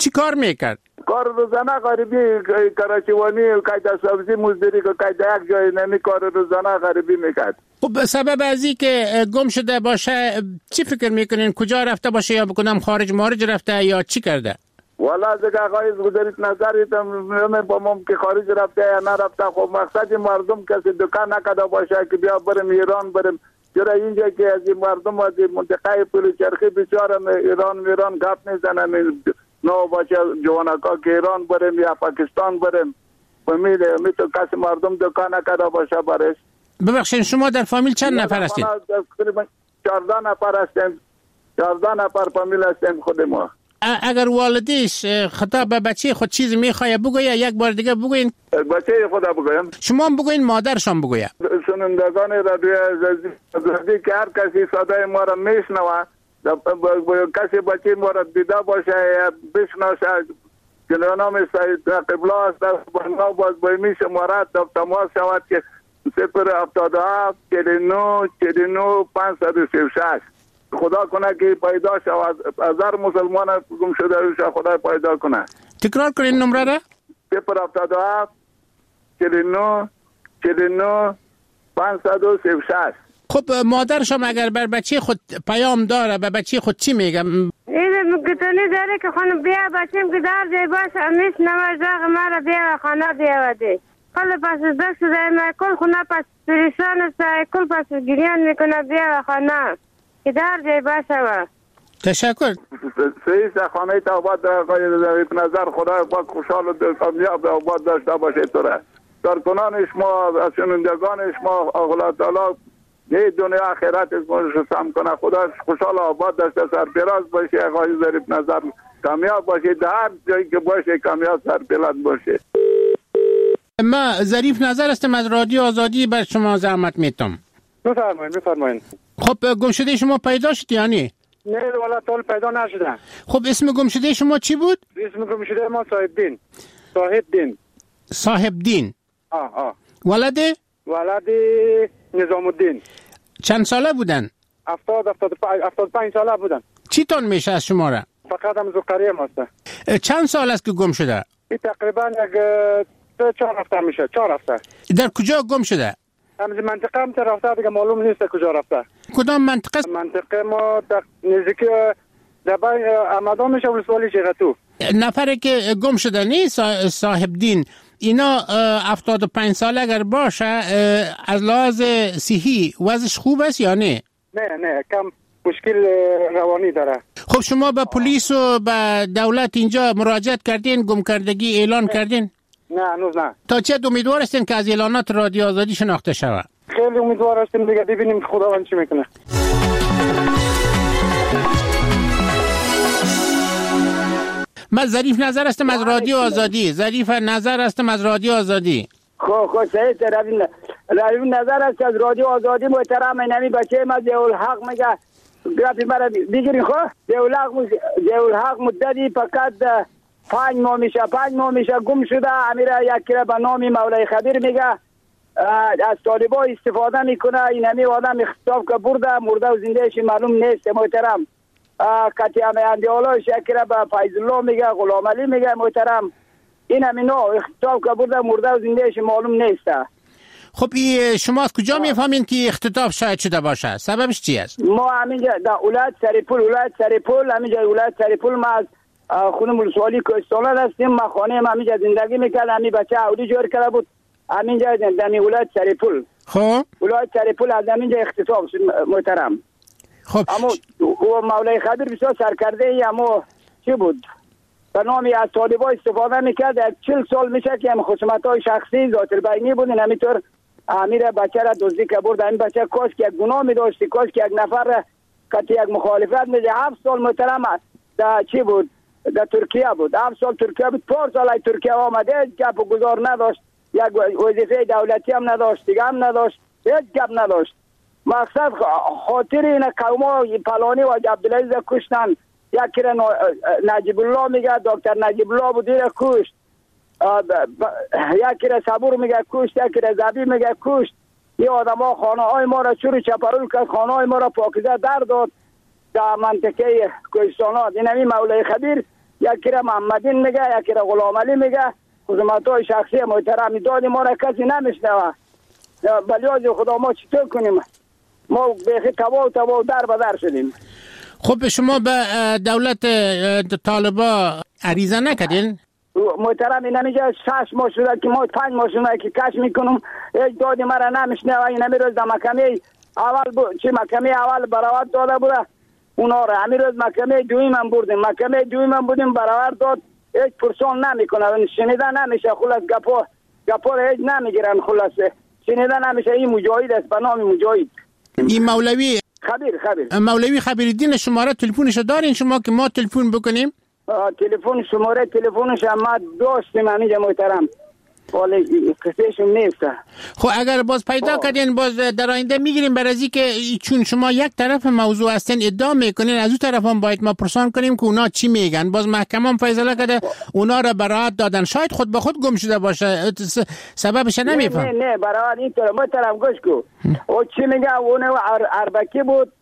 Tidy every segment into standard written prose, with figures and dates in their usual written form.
چی کار میکرد؟ کار روزانه غریبی کراچیوانی و قید سبزی مزدوری که قید یک جای نمی کار روزانه غریبی میکرد. خب به سبب ازی که گم شده باشه چی فکر میکنین؟ کجا رفته باشه یا بکنم خارج مارج رفته یا چی کرده؟ والا دیگه آقای گذارید نظریتم با مم که خارج رفته یا نرفته. خب مقصد مردم کسی دکان نکده باشه که بیا بریم ایران بریم. چرا اینجا که از مردم از منطقه پل چرخی بیچاره ایران گپ میزنن نو باشه جوانکا که ایران بریم یا پاکستان بریم. می تو کسی مردم دکان نکده باشه برش. ببخشید شما در فامیل چند نفر هستید؟ 14 نفر هستیم. 14 نفر فامیل هستیم خود ما. اگر والدیش خطاب به بچه خود چیز میخواه بگویه یک بار دیگه بگوین. بچه خدا بگویم. شما هم بگوین مادرشان بگویه. شنوندگان رادیو عزیزی که هر کسی صدای ما را میشنوه کسی بچه ما را دیده باشه یا بشناسه که نام قبله است بنا باز بایمی شماره تماس شود که 077 49 49 536 خدا کنه که پیدا شود. هزار مسلمان گم شده روش خدا پیدا کنه. تکرار کنین نمره را. 077 49 49 536. خب مادرشم اگر بر بچه خود پیام داره به بچه خود چی میگم؟ اینه مگتونی داره که خانم بیا بچیم که در جای باشه امیش نمازاق مرا بیا خانه بیا وده کل پس دست شده ما کل خونه پس پریشان است کل پس گریان میکنه بیا خانه که در جای باشه و تشکر. سعی خانه تا آباد در نظر خدا پاک خوشحال و کامیاب آباد داشته باشه توره. در کنان شما شنوندگان شما الله تعالی نه دنیا آخرت ازمونش سم کنه. خدا خوشحال آباد داشته سرفراز باشه. آقای ظریف نظر کامیاب باشه. در هر جایی که باشه کامیاب سرفراز باشه. ما ظریف نظر هستم از رادیو آزادی بر شما زحمت میتم. بفرمایید. خب گم شده شما پیدا شد یعنی؟ نه والا طول پیدا نشده. خب اسم گم شده شما چی بود؟ اسم گم شده ما صاحب دین. ولد نظام الدین. چند ساله بودن؟ 75 ساله بودن. چی تون میشه از شما را؟ فقط هم زکریه ماسته. چند سال است که گم شده؟ تقریبا یک 4 هفته میشه. 4 هفته. در کجا گم شده؟ همز منطقه هم رفته دیگه معلوم نیست کجا رفته. کدام منطقه؟ منطقه ما نزدیک دبای آمدان میشه ولسوالی چغتو. نفری که گم شده نیست صاحب دین اینا 75 ساله اگر باشه از لحاظ صحی وضعش خوب است یا نه؟ نه کم مشکل روانی داره. خب شما به پلیس و به دولت اینجا مراجعت کردین گم کردگی اعلان کردین؟ نه هنوز نه. تا چه امیدوار هستین که از اعلانات رادیو آزادی شناخته شود؟ خیلی امیدوار هستیم دیگه ببینیم خداوند چی میکنه. من ظریف نظر هستم از رادیو آزادی. ظریف نظر هستم از رادیو آزادی. خب صحیح روی نظر است از رادیو آزادی محترم. نمی بچه ما ضیاءالحق میگه گرافی مرا بگیرین. خب ضیاءالحق مدتی فقط 5 ماه میشه گم شده. امیره یکی را به نام مولای خبیر میگه از طالبا استفاده میکنه. این همی آدم اختطاف که مرده و زندهش معلوم نیست محترم. کتی همه اندیالاش یکی را به فیض الله میگه غلام علی میگه محترم. این همی نو اختطاف که مرده و زندهش معلوم نیست. خب شما از کجا میفهمین که اختطاف شاید شده باشه؟ سببش چی است؟ ما همینجا در ولایت سرپل همینجا ولایت سرپل ما از خونه ولسوالی کوهستان هستیم. ما خانه همینجا زندگی میکردم. همین بچه عودی جور کرده بود همینجا در ولایت سرپل. خب ولایت سرپل از همینجا اختطاف محترم. خب اما مولای خبیر بسیار سرکرده ای اما چی بود به نامی از طالبا استفاده میکرد. 40 سال میشه که هم خصومت‌های شخصی ذات البینی بودن. همینطور امیر بچه را دزدی که برد. این بچه کاش که یک گناه می‌داشت، کاش که یک نفر که یک مخالفت میده. 7 سال محترم در چی بود در ترکیه بود. 7 سال ترکیه بود. 4 سال ترکیه آمده گپ و گزار نداشت. یک وظیفه دولتی هم نداشت دیگه هم نداشت. هیچ گپ نداشت. مقصد خاطر این قوما پلانی و عبدالعزیز کشتن. یکی را نجیب الله میگه دکتر نجیب الله بود دیره کشت. یکی را صبور میگه کشت. یکی را زبی میگه کشت. این آدم ها خانه های ما را چوری چپرول کرد. خانه های ما را پاکیزه در داد در منطقه کوهستانات. این همی مولای خبیر یکی را محمدین میگه، یکی را غلام علی میگه. خصومت‌های شخصی محترم داد ما را کسی نمیشنوه. بلیاز خدا ما چطور کنیم؟ ما بیخی تبا در بدر شدیم. خب شما به دولت طالبا عریضه نکردین؟ محترم این نمیگه 6 ماه شده که ما 5 ماه شده که کش میکنم، هیچ دادی مرا نمیشنوه. این روز در محکمه اول محکمه اول براوت داده بوده اونا را. همین روز محکمه دویم بودیم براوت داد، هیچ پرسان نمیکنه، شنیده نمیشه. خلاص گپا هیچ نمیگیرن. خلاص شنیده نمیشه. این مجاهد است به نام مجاهد. این مولوی خبیر مولوی خبیرالدین شماره تلفنش دارین شما که ما تلفن بکنیم؟ شماره تلفنش ما داشتیم همینجا محترم، ولی قصهشون نیست. خب اگر باز پیدا کردین باز در آینده میگیریم، برای از که چون شما یک طرف موضوع هستین ادعا میکنین، از اون طرف هم باید ما پرسان کنیم که اونا چی میگن. باز محکمه هم فیصله کرده اونا را براعت دادن، شاید خود به خود گم شده باشه، سببش نمیفهم. نه براعت اینطور محترم گوش کو. او چی میگه؟ اون اربکی بود،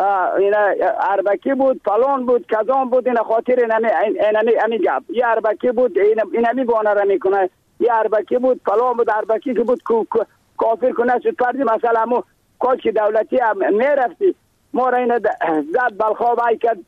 اربکی بود، فلان بود، کذان بود. این خاطر اینمی گپ. یه اربکی بود، اینمی بانه را میکنه. یه اربکی بود، فلان بود، اربکی که بود کافر کنه شد پردی. مثلا مو کاش دولتی هم میرفتی ما را این زد بلخواب های کرد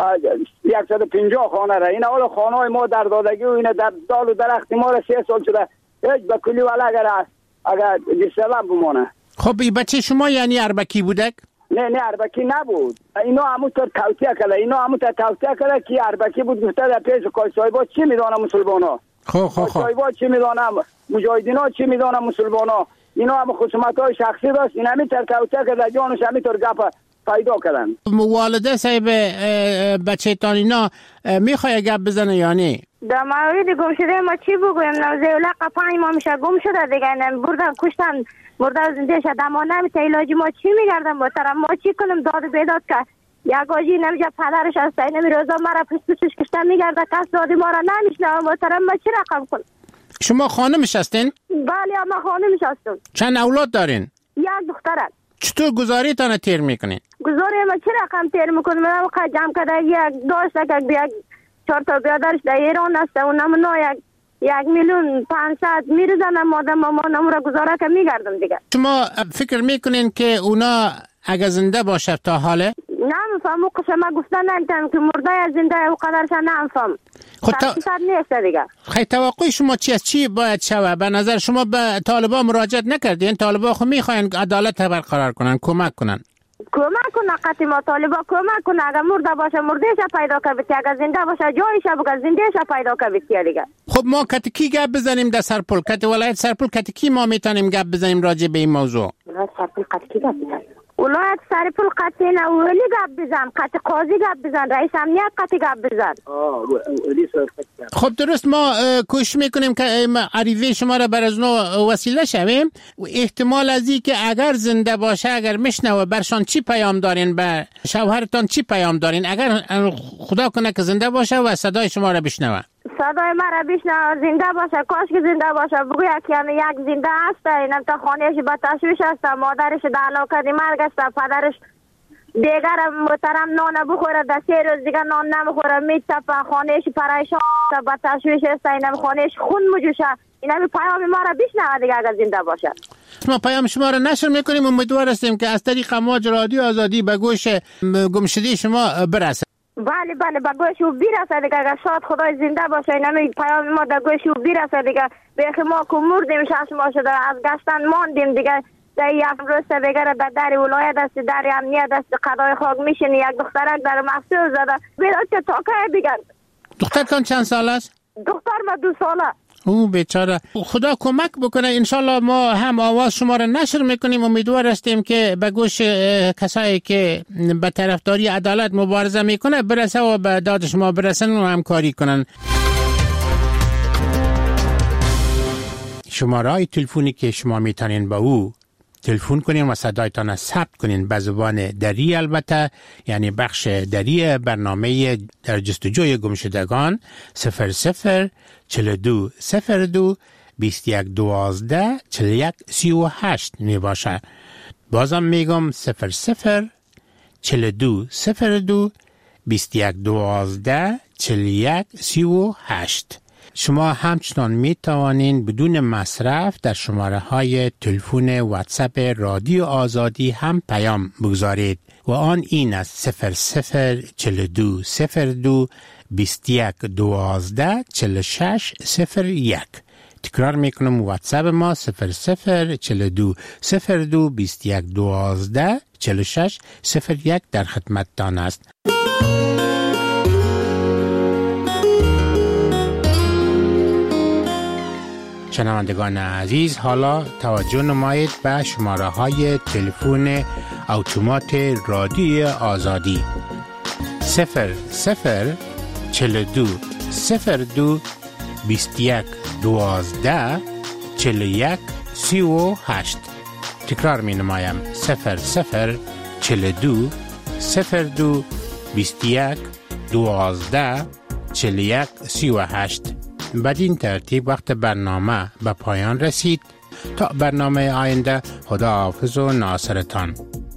150 خانه را. این اول خانه های ما در دادگی و این در دال و درخت ما را 3 سال شده هیچ به کلی ولی اگر دیسلام بمانه. خب این بچه شما یعنی اربکی بودک؟ نه اربکی نبود. اینا همونطور توصیه کرده که اربکی بود. گفته در پیش کاشایبا چی میدانه مسلمانا، کاشایبا چی میدانه، مجاهدینا چی میدانه مسلمانا. اینا هم خصومت‌های شخصی داشت. این همینطور توصیه کرده جانش همینطور گپ پیدا کردن. والده صاحب بچه تان اینا میخواه گپ بزنه یا نه؟ در مورد گم شده ما چی بگویم؟ نوزیولق 5 ماه میشه گم شده دیگه، بردن کشتن مرده زنده شد. اما نمیشه علاجی ما چی میگردم محترم؟ ما چی کنم؟ داد بیداد که یک آجی نمیشه پدرش هست این روزا مرا پسش کشتن میگرده، کس دادی ما را نمیشنم محترم. ما چی رقم کنم؟ شما خانمش هستین؟ بله ما خانمش هستم. چند اولاد دارین؟ یک دخترم. چطور گزاری تانه تیر میکنین؟ گزاری ما چی رقم تیر میکنم؟ من وقت جمع کرده یک داشته که بیاد 4 تا بیادرش در ایران هست و نمونا 1,500,000 میرزنم مادم ما نمورا گزاره که میگردم دیگه. شما فکر میکنین که اونا اگه زنده باشه تا حاله؟ نمیفهم. او قسمه گفتن نمیتونم که مرده یا زنده او قدرش نمیفهم. خود نیست دیگه. خیلی توقع شما چی است؟ چی باید شوه؟ به نظر شما به طالبان مراجعت نکردین؟ طالبان خود میخواین عدالت برقرار کنن، کمک کنن. کمک کنه قطعی ما طالبا کمک کنه. اگر مرده باشه مردهش پیدا کنه، اگر زنده باشه جایش بگه زندهش پیدا کنه دیگه. خب ما کتکی گپ بزنیم در سرپل، کت ولایت سرپل کتکی ما میتونیم گپ بزنیم راجع به این موضوع. سرپل کتکی گپ بزنیم. ولایت سرپل قطعی نه ولی گپ بزن، قطع قاضی گپ بزن، رئیس امنیت قطعی گپ بزن. خب درست، ما کوشش میکنیم که عریضه شما را بر از نو وسیله شویم. احتمال از این که اگر زنده باشه، اگر میشنوه برشان چی پیام دارین؟ به شوهرتان چی پیام دارین اگر خدا کنه که زنده باشه و صدای شما را بشنوه؟ صدای مرا بشنوه زنده باشه، کاش که زنده باشه. بگو یک زنده هست، اینم تا خانهش با تشویش هست، مادرش در علاقه مرگ است، پدرش دیگر محترم نان بخوره، در 3 روز دیگر نان نمیخوره، میتپه، خانهش پریشان است، با تشویش است، اینم خانهش خون مجوشه. اینم پیام ما را بشنوه دیگه اگر زنده باشه. ما پیام شما را نشر میکنیم، امیدوار هستیم که از طریق امواج رادیو آزادی به گوش گمشده شما برسه. بله به گوش او برسه دیگه. اگر شاد خدای زنده باشه اینم پیام ما در گوش او برسه دیگه. بیخی ما که مردیم 6 ماه شده از گشتن ماندیم دیگه. در یک روز دیگه در ولایت است، در امنیت است، قضای خاک میشینی. یک دخترک در محصول زده بیداد که تاکه بگن. دخترتان چند سال است؟ دختر ما 2 ساله. او بیچاره. خدا کمک بکنه. انشالله ما هم آواز شما را نشر میکنیم. امیدوار هستیم که به گوش کسایی که به طرفداری عدالت مبارزه میکنه برسه و به داد شما برسن و همکاری کنن. شماره تلفنی که شما میتونین با او تلفن کنین و صدایتان ثبت کنین به زبان دری، البته یعنی بخش دری برنامه در جستجوی گمشدگان 00 42 02 21 12 41 38 می باشه. بازم میگم 00 42 02 21 12 41 38. شما همچنان می توانین بدون مصرف در شماره های تلفن واتساپ رادیو آزادی هم پیام بگذارید و آن این است 0042 02 21 12 46 01. تکرار میکنم واتساپ ما 0042 02 21 12 46 01 در خدمتتان است. شنوندگان عزیز، حالا توجه نمایید به شماره های تلفن اتومات رادیو آزادی 0042 02 21 12 41 38. تکرار می نمایم 0042 02 21 12 41 38. بدین ترتیب وقت برنامه به پایان رسید. تا برنامه آینده، خدا حافظ و ناصرتان.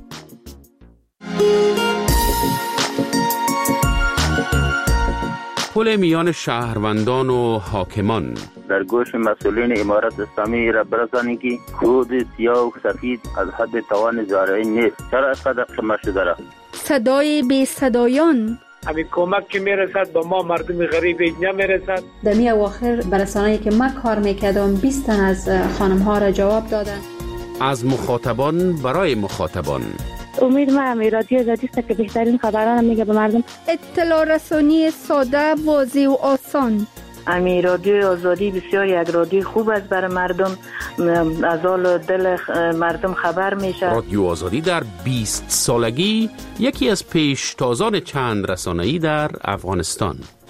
پل میان شهروندان و حاکمان. در گوش مسئولین امارت اسلامی را برسانید که خود سیاه و سفید از حد توان زارعین نیست. چرا اینقدر خمه شده را؟ صدای بی صدایان. همین کمک که میرسد با ما مردم غریب نمیرسد. در می اواخر برسانه‌ای که من کار میکردم 20 تن از خانم ها را جواب دادن. از مخاطبان برای مخاطبان. امید ما رادیو آزادی است که بهترین خبران میگه به مردم. اطلاع رسانی ساده، واضح و آسان. امی رادیو آزادی بسیار یک رادیو خوب است برای مردم، از حال دل مردم خبر میشه. رادیو آزادی در 20 سالگی یکی از پیشتازان چند رسانه‌ای در افغانستان.